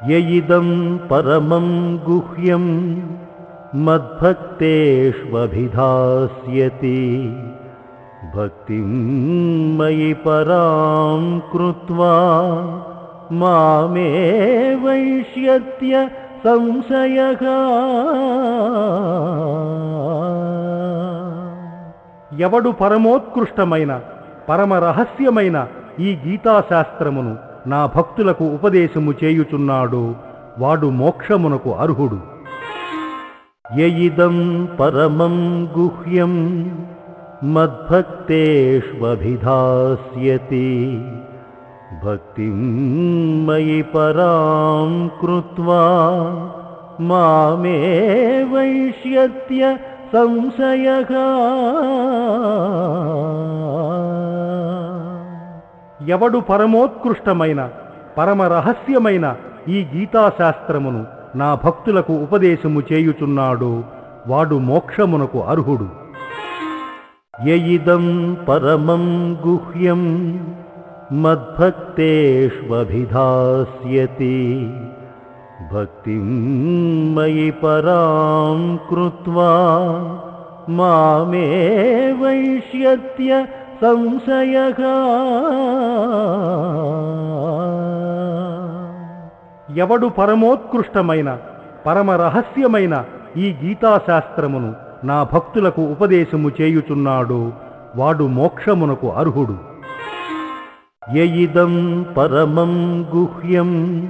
యయిదం పరమం గుహ్యం మద్భక్తేష్వభిధాస్యతి భక్తిం మయి పరాం కృత్వా మామే వైష్యత్య సంశయః. ఎవడు పరమోత్కృష్టమైన పరమ రహస్యమైన ఈ గీతాశాస్త్రమును నా భక్తులకు ఉపదేశము చేయుచున్నాడు వాడు మోక్షమునకు అర్హుడు. యయిదం పరమం గుహ్యం మద్భక్తేష్వభిధాస్యతి భక్తిం మయి పరాం కృత్వా మామే వైష్యత్య సంశయః. ఎవడు పరమోత్కృష్టమైన పరమ రహస్యమైన ఈ గీతాశాస్త్రమును నా భక్తులకు ఉపదేశము చేయుచున్నాడు వాడు మోక్షమునకు అర్హుడు. యయిదం పరమం గుహ్యం మద్భక్తేష్వభిధాస్యతి భక్తిం మయి పరాం కృత్వా మామే వైష్యత్య సంశయః. ఎవడు పరమోత్కృష్టమైన పరమ రహస్యమైన ఈ గీతాశాస్త్రమును నా భక్తులకు ఉపదేశము చేయుచున్నాడు వాడు మోక్షమునకు అర్హుడు. యయిదం పరమం గుహ్యం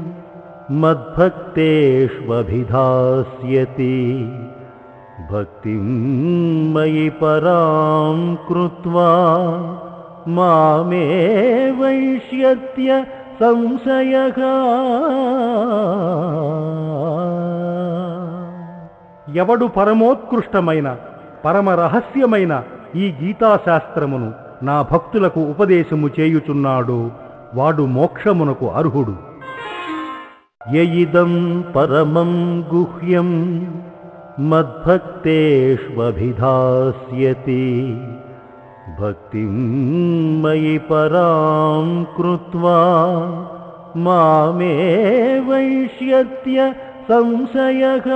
మద్భక్తేష్వభిధాస్యతి భక్తిం మయి పరాం కృత్వా మామే వైష్యత్య సంశయః. ఎవడు పరమోత్కృష్టమైన పరమ రహస్యమైన ఈ గీతాశాస్త్రమును నా భక్తులకు ఉపదేశము చేయుచున్నాడు వాడు మోక్షమునకు అర్హుడు. యయిదం పరమం గుహ్యం మద్భక్తేష్వభిధాస్యతి భక్తిం మయి పరాం కృత్వా మామే వైష్యత్య సంశయః.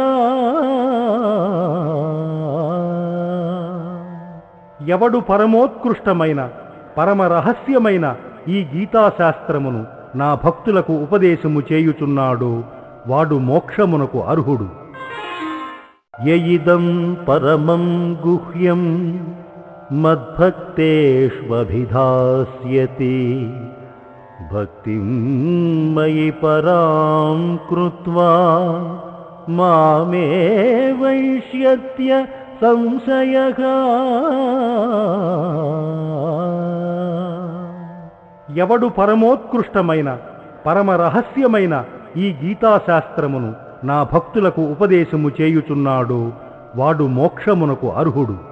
ఎవడు పరమోత్కృష్టమైన పరమ రహస్యమైన ఈ గీతాశాస్త్రమును నా భక్తులకు ఉపదేశము చేయుచున్నాడు వాడు మోక్షమునకు అర్హుడు. యయిదం పరమం గుహ్యం మద్భక్తేష్వభిధాస్యతి భక్తిం మయి పరాం కృత్వా మామే వైష్యత్య సంశయః. ఎవడు పరమోత్కృష్టమైన పరమ రహస్యమైన ఈ గీతాశాస్త్రమును నా భక్తులకు ఉపదేశము చేయుచున్నాడు వాడు మోక్షమునకు అర్హుడు.